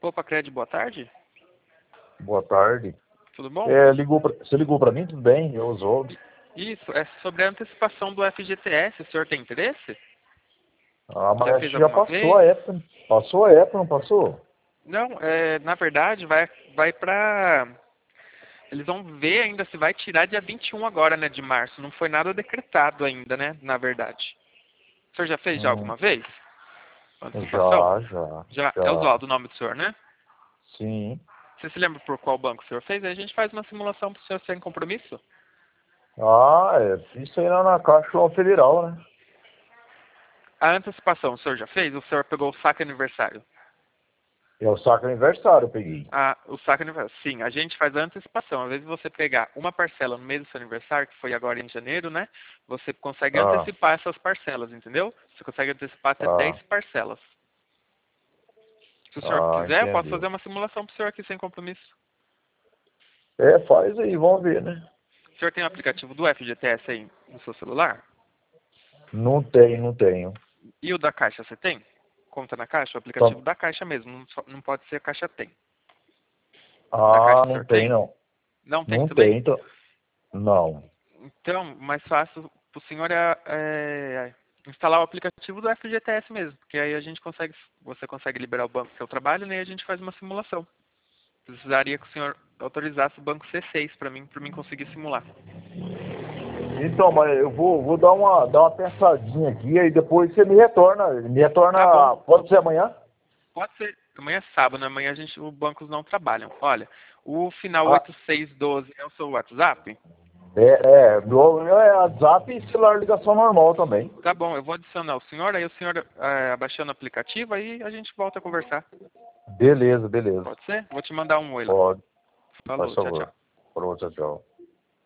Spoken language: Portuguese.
Copa Cred, boa tarde. Boa tarde. Tudo bom? Você ligou para mim? Tudo bem? Eu sou. Isso, é sobre a antecipação do FGTS. O senhor tem interesse? Ah, Já mas fez já alguma passou vez? a época. Passou a época, não passou? Não, na verdade, vai pra... Eles vão ver ainda se vai tirar dia 21 agora, né, de março. Não foi nada decretado ainda, né, na verdade. O senhor já fez já Hum, alguma vez? Antecipação? já. Já, é Oswaldo o nome do senhor, né? Sim. Você se lembra por qual banco o senhor fez? Aí a gente faz uma simulação para o senhor sem compromisso. Ah, isso aí lá na Caixa Federal, né? A antecipação o senhor já fez? O senhor pegou o saque aniversário? É o saco aniversário, eu peguei. Ah, o saque aniversário. Sim, a gente faz a antecipação. Às vezes você pegar uma parcela no mês do seu aniversário, que foi agora em janeiro, né? Você consegue Ah, antecipar essas parcelas, entendeu? Você consegue antecipar até 10 ah, parcelas. Se o senhor quiser, eu posso entendi. fazer uma simulação para o senhor aqui sem compromisso. Faz aí, vamos ver, né? O senhor tem o aplicativo do FGTS aí no seu celular? Não tenho. E o da Caixa, você tem? Conta na Caixa? O aplicativo Tam- da Caixa mesmo, não pode ser a Caixa Tem. Da Caixa Ah, o não senhor tem, tem? não. Não tem Não também? tem, então. Não. Então, mais fácil para o senhor instalar o aplicativo do FGTS mesmo, porque aí você consegue liberar o banco do seu trabalho, né, e a gente faz uma simulação. Precisaria que o senhor autorizasse o banco C6 para mim conseguir simular. Então, mas eu vou dar uma pensadinha aqui, aí depois você me retorna. Me Tá bom, retorna, pode ser amanhã? pode ser. Amanhã é sábado, né? Amanhã os bancos não trabalham. Olha, o final Ah, 8612 é o seu WhatsApp? meu é WhatsApp e celular ligação normal também. Tá bom, eu vou adicionar o senhor, aí o senhor abaixando o aplicativo, aí a gente volta a conversar. Beleza, beleza. Pode ser? Vou te mandar um oi lá. Pode, faz Falou, tchau, favor. tchau. Falou, tchau, tchau.